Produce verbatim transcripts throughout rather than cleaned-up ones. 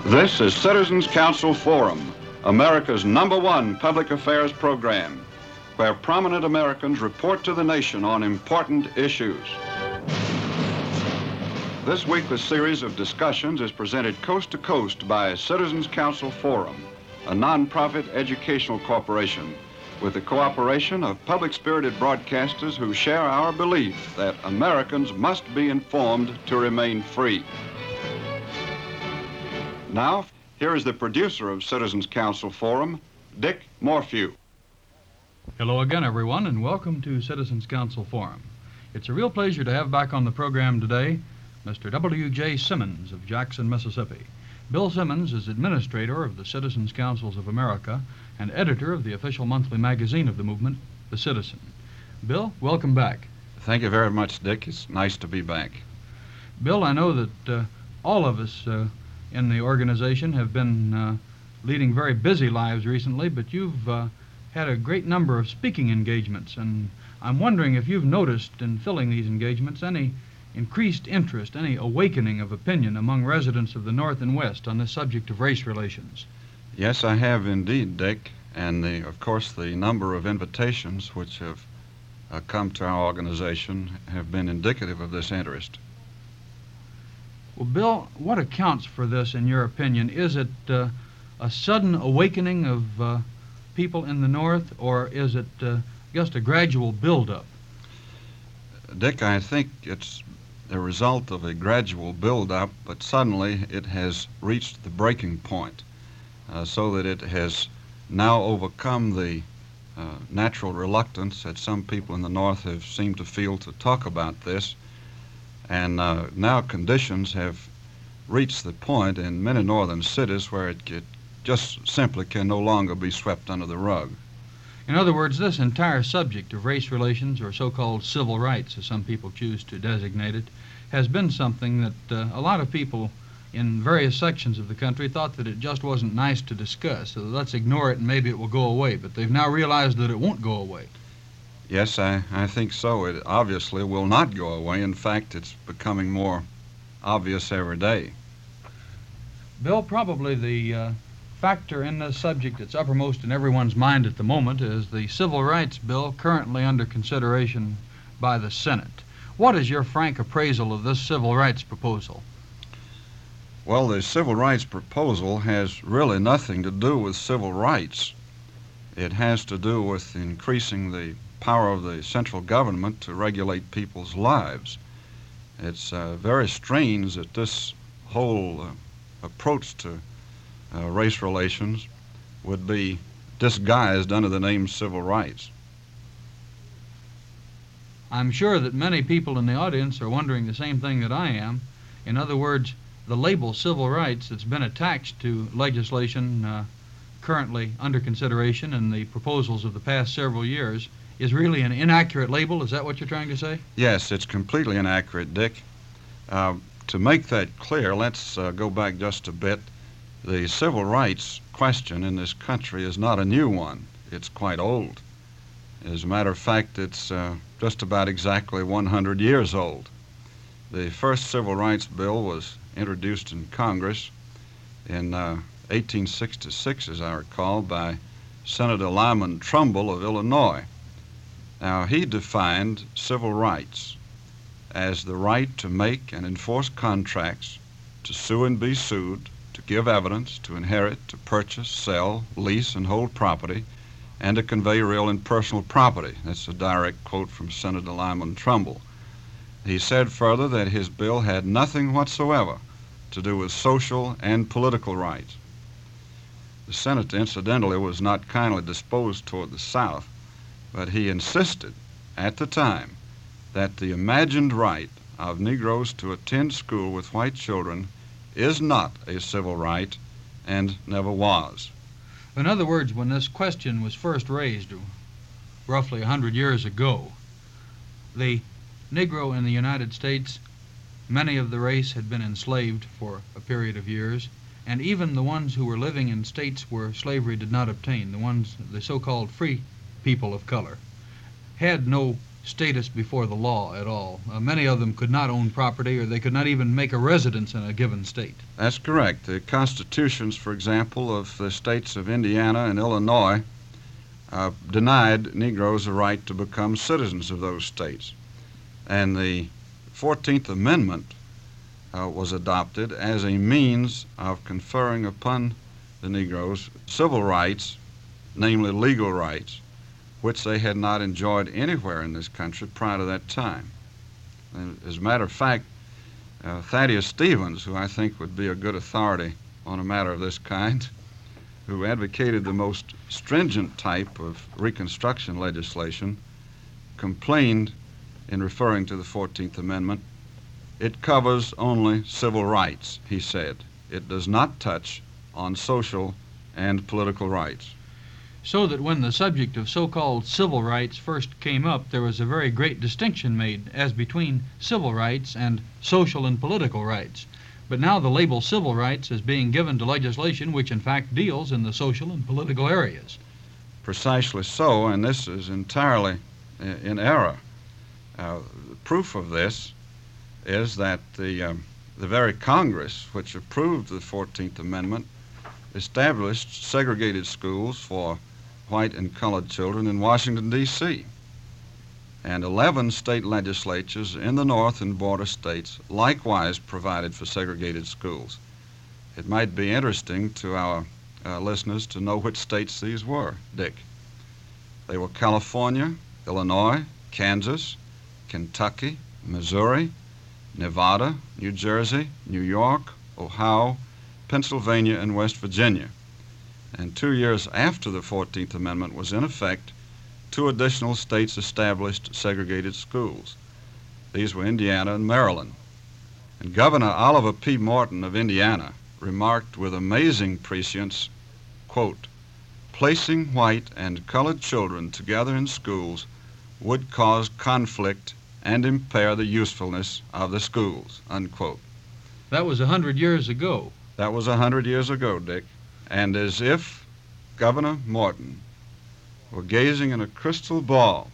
This is Citizens Council Forum, America's number one public affairs program, where prominent Americans report to the nation on important issues. This week, the series of discussions is presented coast to coast by Citizens Council Forum, a nonprofit educational corporation with the cooperation of public-spirited broadcasters who share our belief that Americans must be informed to remain free. Now, here is the producer of Citizens Council Forum, Dick Morphew. Hello again, everyone, and welcome to Citizens Council Forum. It's a real pleasure to have back on the program today Mister W J Simmons of Jackson, Mississippi. Bill Simmons is administrator of the Citizens Councils of America and editor of the official monthly magazine of the movement, The Citizen. Bill, welcome back. Thank you very much, Dick. It's nice to be back. Bill, I know that uh, all of us uh, in the organization have been uh, leading very busy lives recently, but you've uh, had a great number of speaking engagements, and I'm wondering if you've noticed in filling these engagements any increased interest, any awakening of opinion among residents of the North and West on this subject of race relations. Yes, I have indeed, Dick, and the, of course the number of invitations which have uh, come to our organization have been indicative of this interest. Well, Bill, what accounts for this, in your opinion? Is it uh, a sudden awakening of uh, people in the North, or is it uh, just a gradual buildup? Dick, I think it's the result of a gradual buildup, but suddenly it has reached the breaking point, uh, so that it has now overcome the uh, natural reluctance that some people in the North have seemed to feel to talk about this. And uh, now conditions have reached the point in many northern cities where it, it just simply can no longer be swept under the rug. In other words, this entire subject of race relations, or so-called civil rights, as some people choose to designate it, has been something that uh, a lot of people in various sections of the country thought that it just wasn't nice to discuss, so let's ignore it and maybe it will go away. But they've now realized that it won't go away. Yes, I, I think so. It obviously will not go away. In fact, it's becoming more obvious every day. Bill, probably the uh, factor in this subject that's uppermost in everyone's mind at the moment is the Civil Rights Bill currently under consideration by the Senate. What is your frank appraisal of this civil rights proposal? Well, the civil rights proposal has really nothing to do with civil rights. It has to do with increasing the power of the central government to regulate people's lives. It's uh, very strange that this whole uh, approach to uh, race relations would be disguised under the name civil rights. I'm sure that many people in the audience are wondering the same thing that I am. In other words, the label civil rights that's been attached to legislation uh, currently under consideration in the proposals of the past several years is really an inaccurate label. Is that what you're trying to say? Yes, it's completely inaccurate, Dick. Uh, to make that clear, let's uh, go back just a bit. The civil rights question in this country is not a new one. It's quite old. As a matter of fact, it's uh, just about exactly one hundred years old. The first civil rights bill was introduced in Congress in uh, eighteen sixty-six, as I recall, by Senator Lyman Trumbull of Illinois. Now, he defined civil rights as the right to make and enforce contracts, to sue and be sued, to give evidence, to inherit, to purchase, sell, lease, and hold property, and to convey real and personal property. That's a direct quote from Senator Lyman Trumbull. He said further that his bill had nothing whatsoever to do with social and political rights. The Senate, incidentally, was not kindly disposed toward the South, but he insisted at the time that the imagined right of Negroes to attend school with white children is not a civil right and never was. In other words, when this question was first raised roughly one hundred years ago, the Negro in the United States, many of the race had been enslaved for a period of years, and even the ones who were living in states where slavery did not obtain, the ones, the so-called free people of color, had no status before the law at all. Uh, many of them could not own property, or they could not even make a residence in a given state. That's correct. The constitutions, for example, of the states of Indiana and Illinois uh, denied Negroes a right to become citizens of those states. And the fourteenth Amendment uh, was adopted as a means of conferring upon the Negroes civil rights, namely legal rights, which they had not enjoyed anywhere in this country prior to that time. And as a matter of fact, uh, Thaddeus Stevens, who I think would be a good authority on a matter of this kind, who advocated the most stringent type of Reconstruction legislation, complained in referring to the fourteenth Amendment, "It covers only civil rights," he said. "It does not touch on social and political rights." So that when the subject of so-called civil rights first came up, there was a very great distinction made as between civil rights and social and political rights. But now the label civil rights is being given to legislation which in fact deals in the social and political areas. Precisely so, and this is entirely uh, in error. Uh, proof of this is that the, um, the very Congress which approved the fourteenth Amendment established segregated schools for white and colored children in Washington, D C And eleven state legislatures in the North and border states likewise provided for segregated schools. It might be interesting to our uh, listeners to know which states these were, Dick. They were California, Illinois, Kansas, Kentucky, Missouri, Nevada, New Jersey, New York, Ohio, Pennsylvania, and West Virginia. And two years after the fourteenth Amendment was in effect, two additional states established segregated schools. These were Indiana and Maryland. And Governor Oliver P. Morton of Indiana remarked with amazing prescience, quote, "Placing white and colored children together in schools would cause conflict and impair the usefulness of the schools," unquote. That was a hundred years ago. That was a hundred years ago, Dick. And as if Governor Morton were gazing in a crystal ball,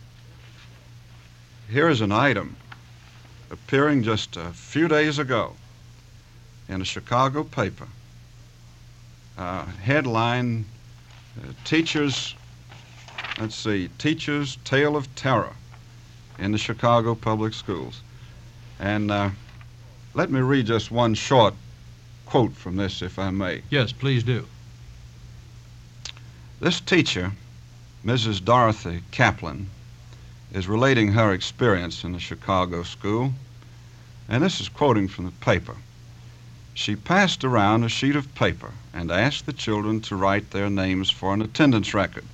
here is an item appearing just a few days ago in a Chicago paper. Uh, headline, uh, Teachers, let's see, Teachers' Tale of Terror in the Chicago Public Schools. And uh, let me read just one short quote from this, if I may. Yes, please do. This teacher, Missus Dorothy Kaplan, is relating her experience in the Chicago school, and this is quoting from the paper. She passed around a sheet of paper and asked the children to write their names for an attendance record.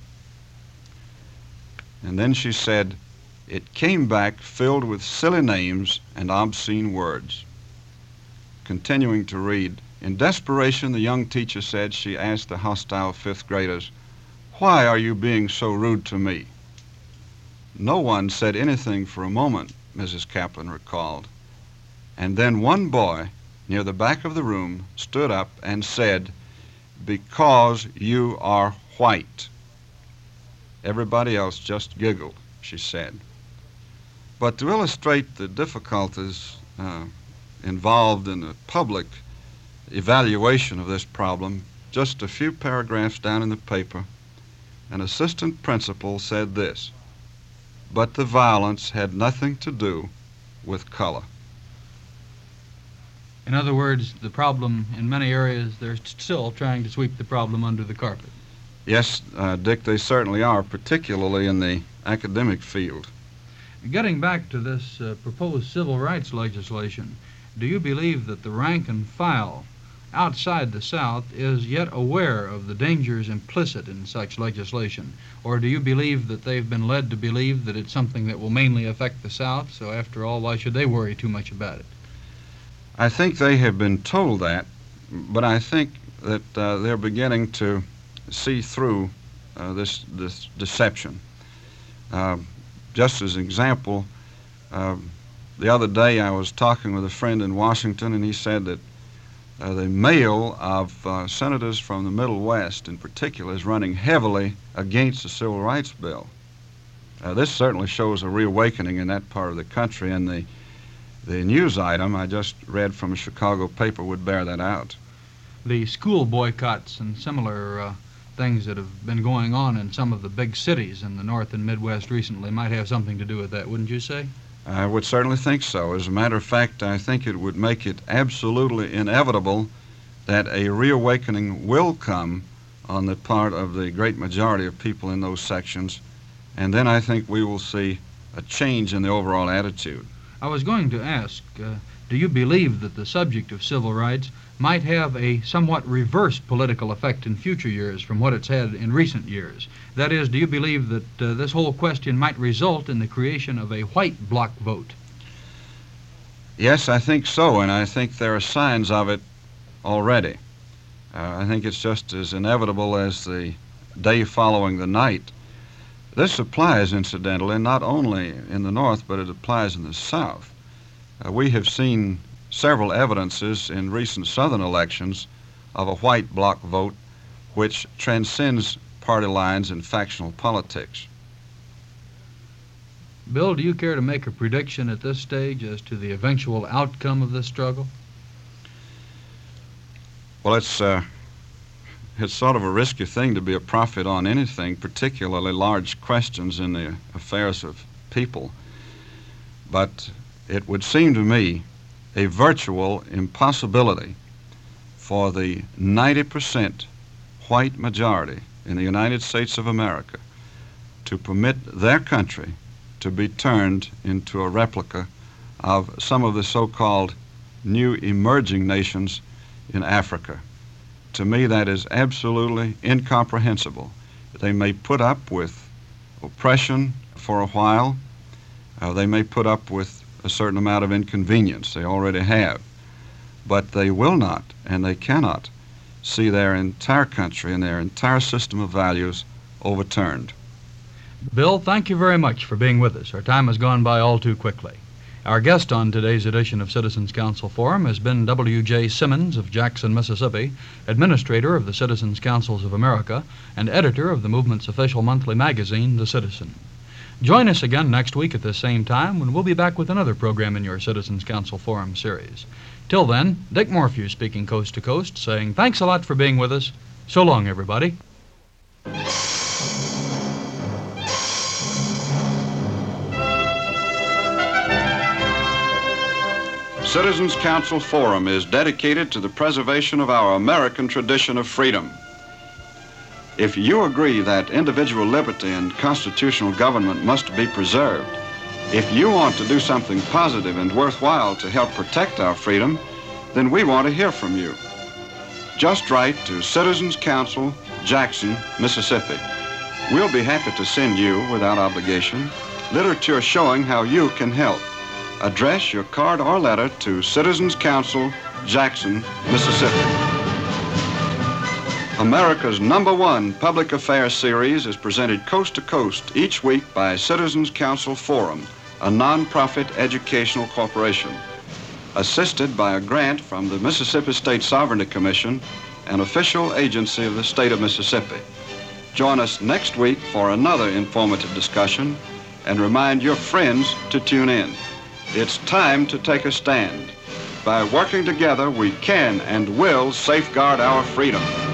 And then she said, "It came back filled with silly names and obscene words." Continuing to read, in desperation, the young teacher said she asked the hostile fifth graders, "Why are you being so rude to me?" No one said anything for a moment, Missus Kaplan recalled. And then one boy near the back of the room stood up and said, "Because you are white." Everybody else just giggled, she said. But to illustrate the difficulties uh, involved in the public evaluation of this problem, just a few paragraphs down in the paper, an assistant principal said this, "But the violence had nothing to do with color." In other words, the problem in many areas, they're still trying to sweep the problem under the carpet. Yes, uh, Dick, they certainly are, particularly in the academic field. Getting back to this uh, proposed civil rights legislation, do you believe that the rank and file outside the South is yet aware of the dangers implicit in such legislation? Or do you believe that they've been led to believe that it's something that will mainly affect the South, so after all, why should they worry too much about it? I think they have been told that, but I think that uh, they're beginning to see through uh, this, this deception. Uh, just as an example, uh, the other day I was talking with a friend in Washington, and he said that uh, the mail of uh, senators from the Middle West in particular is running heavily against the Civil Rights Bill. Uh, this certainly shows a reawakening in that part of the country, and the, the news item I just read from a Chicago paper would bear that out. The school boycotts and similar uh, things that have been going on in some of the big cities in the North and Midwest recently might have something to do with that, wouldn't you say? I would certainly think so. As a matter of fact, I think it would make it absolutely inevitable that a reawakening will come on the part of the great majority of people in those sections, and then I think we will see a change in the overall attitude. I was going to ask, uh, do you believe that the subject of civil rights might have a somewhat reversed political effect in future years from what it's had in recent years? That is, do you believe that uh, this whole question might result in the creation of a white bloc vote? Yes, I think so, and I think there are signs of it already. Uh, I think it's just as inevitable as the day following the night. This applies, incidentally, not only in the North, but it applies in the South. Uh, we have seen several evidences in recent Southern elections of a white bloc vote which transcends party lines and factional politics. Bill, do you care to make a prediction at this stage as to the eventual outcome of this struggle? Well, it's, uh, it's sort of a risky thing to be a prophet on anything, particularly large questions in the affairs of people. But it would seem to me a virtual impossibility for the ninety percent white majority in the United States of America to permit their country to be turned into a replica of some of the so-called new emerging nations in Africa. To me, that is absolutely incomprehensible. They may put up with oppression for a while. Uh, they may put up with a certain amount of inconvenience. They already have. But they will not, and they cannot, see their entire country and their entire system of values overturned. Bill, thank you very much for being with us. Our time has gone by all too quickly. Our guest on today's edition of Citizens Council Forum has been W J Simmons of Jackson, Mississippi, administrator of the Citizens Councils of America and editor of the movement's official monthly magazine, The Citizen. Join us again next week at this same time when we'll be back with another program in your Citizens Council Forum series. Till then, Dick Morphew speaking coast to coast, saying thanks a lot for being with us. So long, everybody. Citizens Council Forum is dedicated to the preservation of our American tradition of freedom. If you agree that individual liberty and constitutional government must be preserved, if you want to do something positive and worthwhile to help protect our freedom, then we want to hear from you. Just write to Citizens Council, Jackson, Mississippi. We'll be happy to send you, without obligation, literature showing how you can help. Address your card or letter to Citizens Council, Jackson, Mississippi. America's number one public affairs series is presented coast to coast each week by Citizens Council Forum, a non-profit educational corporation, assisted by a grant from the Mississippi State Sovereignty Commission, an official agency of the state of Mississippi. Join us next week for another informative discussion, and remind your friends to tune in. It's time to take a stand. By working together, we can and will safeguard our freedom.